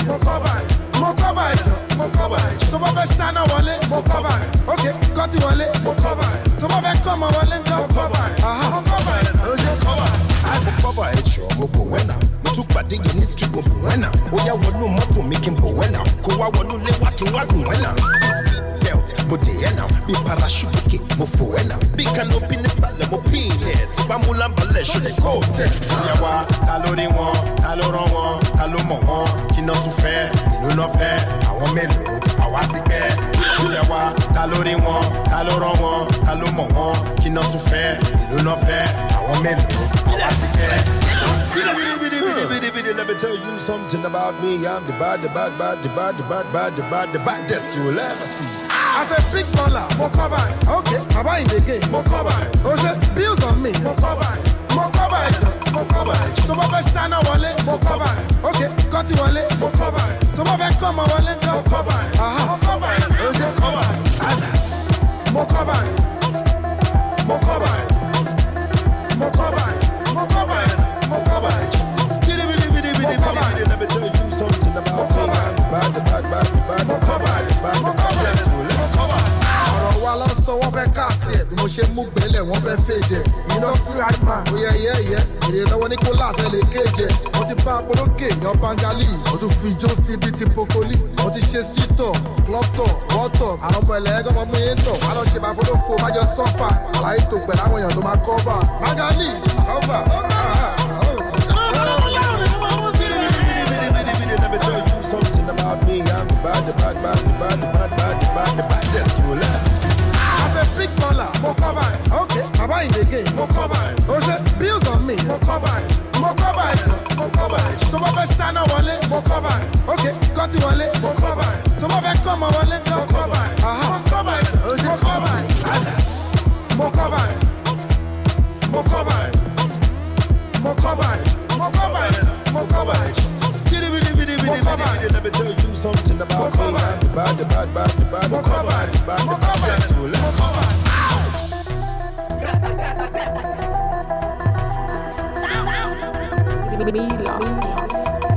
mo cover ẹjọ́, mo cover ẹjọ́. Tó bá fẹ́ ṣáná wọlé, mo cover ẹ̀. Ok, kọ́tì wọlé, mo cover ẹ̀. Tó bá fẹ́ kọ́mọ wọlé, mo cover ẹ̀. Mo cover ẹ̀. Ó ṣe cover ẹ̀. Mo cover ẹjọ́, mo bò wẹ́nà. Mo tún pàdé yẹn ní street, mo bò wẹ́nà. Ó yá wọnú mọ́tò mi kí n bò wẹ́nà. Kó wá wọnú ilé wa kí n wá gùn wẹ́nà. Mo dé ẹ̀ náà, bí parachute kí mo fò ẹ̀ náà. Bí canopy nísàlẹ̀ mo pín ilẹ̀. Tí bá mú lámbàlẹ̀ ṣọlẹ̀ kó tẹ̀. Ìyá wa, ta ló rí wọn, ta ló rán wọn, ta ló mọ̀ wọn. Kí náà tún fẹ́, ìlú náà fẹ́, àwọn mélòó, àwa ti pẹ́. Ìyá wa, ta ló rí wọn, ta ló rán wọn, ta ló mọ̀ wọn. Kí náà tún fẹ́, ìlú náà fẹ́, àwọn mélòó, àwa ti pẹ́. Let me tell you something about me. I'm the baddest you will ever see. As a big baller, mo cover it. Okay, Baba in the game, mo cover it. Oh, say, bills on me, mo cover it. Mo cover it, mo cover it. Tó bá fẹ́ ṣáná wọlé, mo cover it. Okay, kọ́tì wọlé, mo cover it. Tó bá fẹ́ kọ́mọ wọlé, mo cover it. Mo cover it. Oh, say, cover it. Mo cover it. Mo cover it. Mo cover it. Mo cover it. Mo cover it. Let me tell you something about me. I'm the baddest you will ever see. Ọ̀rọ̀ wa lọ sọ wọ́n fẹ́ cast ẹ̀ bí mo ṣe mú gbẹ́lẹ̀ wọ́n fẹ́ fèdè. Iná sí àìmọ̀ oyè yẹ́yẹ́ èrè lọ́wọ́ Nicholas ẹ̀ lè kéje. Mo ti bá Apolókè yan Bangali. Mo tún fi ijó sí ibi ti Pokoli. Mo ti ṣe street tour, club tour, world tour. Àwọn ọmọ ẹlẹ́gàn ọmọ yẹn tọ̀. Wá lọ ṣe máa fọlọ́fọ májọ sọ́fà. Àlàyé tó pẹ̀lú àwọn èèyàn tó máa cover. Bangali cover. Let me tell you something about me. I'm the baddest you will ever see. As a big baller, mo cover it. Okay, Baba in the game, mo cover it. Oh, say, bills on me, mo cover it. Mo cover it, mo cover it. Tó bá fẹ́ ṣáná wọlé, mo cover it. Okay, kọ́tì wọlé, mo cover it. Tó bá fẹ́ kọ́mọ wọlé, mo cover it. Mo cover it. Oh, say, cover it. Mo cover it. Mo cover it. Mo cover it. Mo cover it. Mo cover it. Let me tell you something about me. I'm the baddest you will ever see.